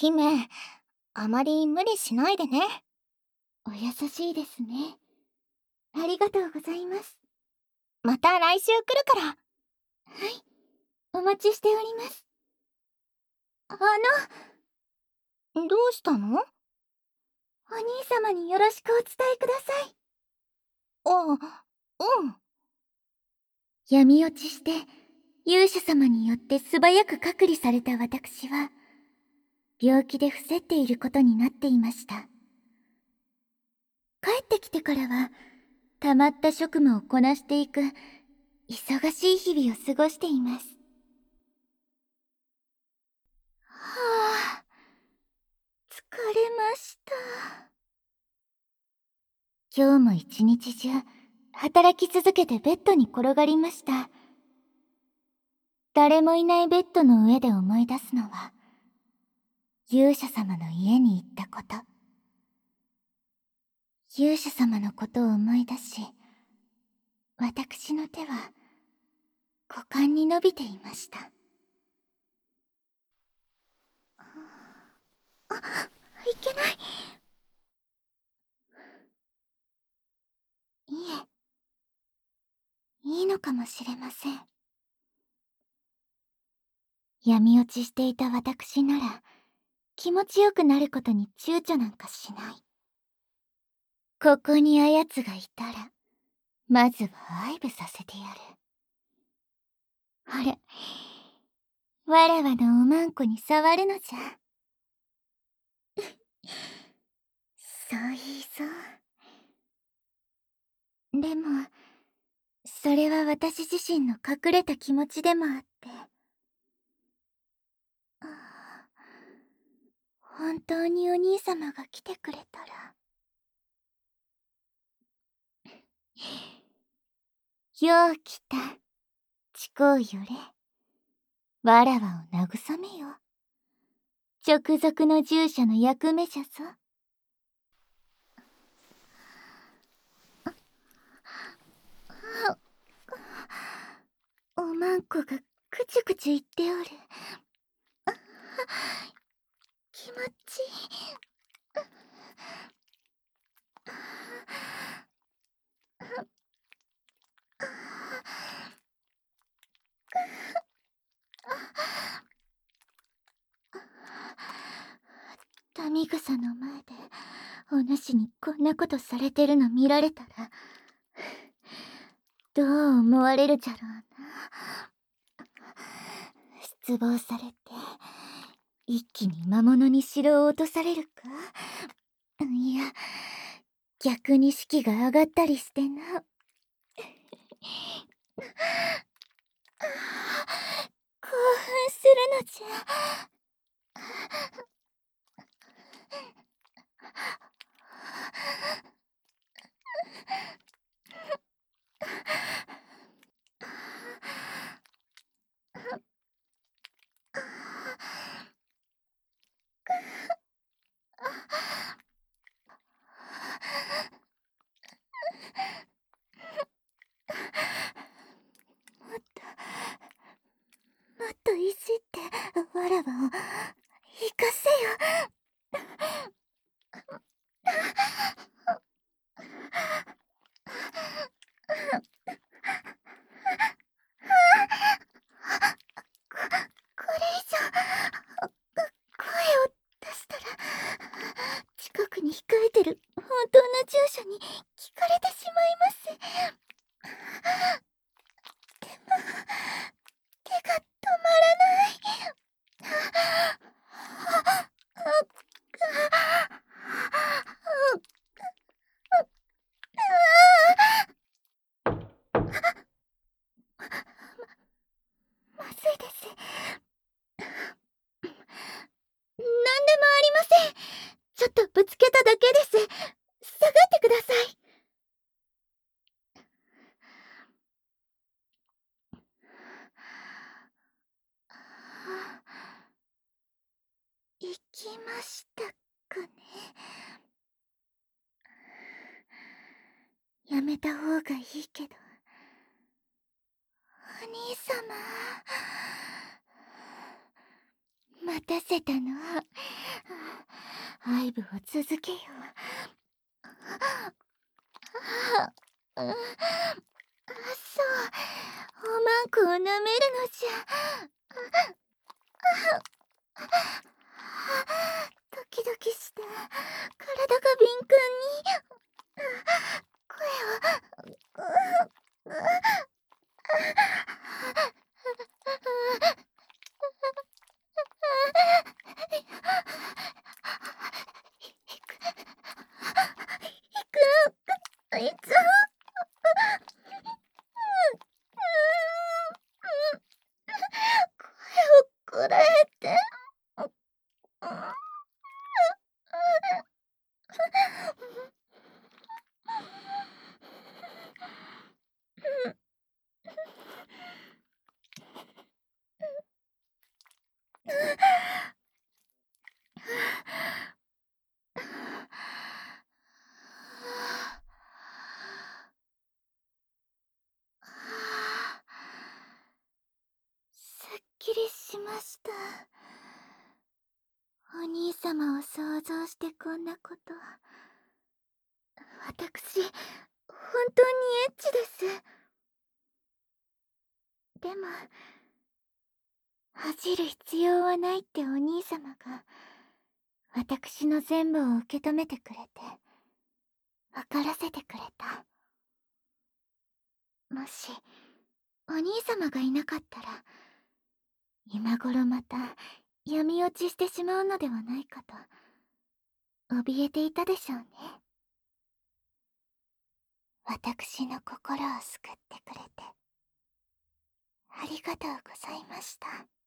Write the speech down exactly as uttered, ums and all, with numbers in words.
姫、あまり無理しないでね。 お優しいですね。ありがとうございます。 また来週来るから。 はい、お待ちしております。あどうしたの？ の、お兄様によろしくお伝えください。 あ、うん。 闇落ちして、勇者様によって素早く隔離された私は、病気で伏せっていることになっていました。帰ってきてからは、溜まった職務をこなしていく、忙しい日々を過ごしています。はあ、疲れました。今日も一日中、働き続けてベッドに転がりました。誰もいないベッドの上で思い出すのは、勇者様の家に行ったこと。勇者様のことを思い出し、私の手は股間に伸びていました。あ、いけない。いえ、いいのかもしれません。闇落ちしていた私なら、気持ちよくなることに躊躇なんかしない。ここにあやつがいたら、まずは愛撫させてやる。ほれ、わらわのおまんこに触るのじゃ。そう言いそう。でも、それは私自身の隠れた気持ちでもあって。ああ、本当にお兄様が来てくれたら。よう来た。ちこうよれ。わらわを慰めよ。直属の従者の役目じゃぞ。おまんこがくちゅくちゅ言っておる。気持ちいい。民草の前でお主にこんなことされてるの見られたらどう思われるじゃろうな。失望されて一気に魔物に城を落とされるか。いや、逆に士気が上がったりしてな。興奮するのじゃ。もっともっといじってわらわを行かせよ。これ以上声を出したら近くに控えてる本当の従者に聞かれてしまいます。でも手が止まらない。まずいです。何でもありません。ちょっとぶつけただけです。下がってください。行きましたかね。やめた方がいいけど。お兄様、待たせたの愛撫を続けよう。うん、そう、おまんこを舐めるのじゃ。ドキドキして体が敏感に。声を。あいつ声をこらえて。すっきりしました。お兄様を想像してこんなこと。私、本当にエッチです。でも、恥じる必要はないってお兄様が、私の全部を受け止めてくれて、分からせてくれた。もし、お兄様がいなかったら、今頃また闇落ちしてしまうのではないかと、怯えていたでしょうね。私の心を救ってくれて、ありがとうございました。